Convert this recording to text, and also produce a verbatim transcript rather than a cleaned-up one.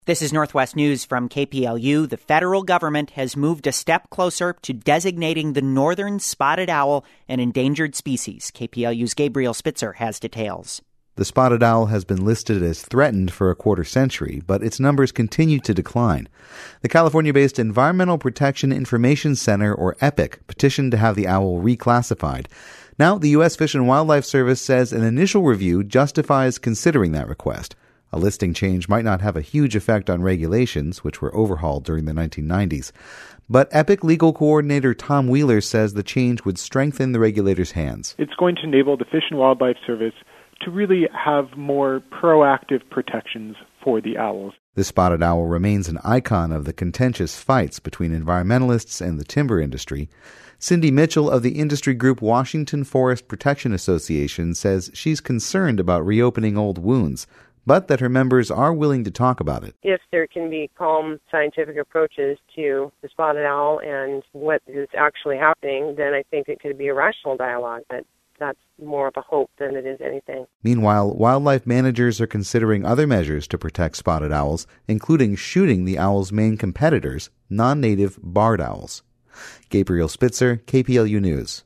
This is Northwest News from K P L U. The federal government has moved a step closer to designating the northern spotted owl an endangered species. K P L U's Gabriel Spitzer has details. The spotted owl has been listed as threatened for a quarter century, but its numbers continue to decline. The California-based Environmental Protection Information Center, or EPIC, petitioned to have the owl reclassified. Now, the U S Fish and Wildlife Service says an initial review justifies considering that request. A listing change might not have a huge effect on regulations, which were overhauled during the nineteen nineties. But EPIC legal coordinator Tom Wheeler says the change would strengthen the regulator's hands. It's going to enable the Fish and Wildlife Service to really have more proactive protections for the owls. The spotted owl remains an icon of the contentious fights between environmentalists and the timber industry. Cindy Mitchell of the industry group Washington Forest Protection Association says she's concerned about reopening old wounds, but that her members are willing to talk about it. If there can be calm scientific approaches to the spotted owl and what is actually happening, then I think it could be a rational dialogue. But that's more of a hope than it is anything. Meanwhile, wildlife managers are considering other measures to protect spotted owls, including shooting the owl's main competitors, non-native barred owls. Gabriel Spitzer, K P L U News.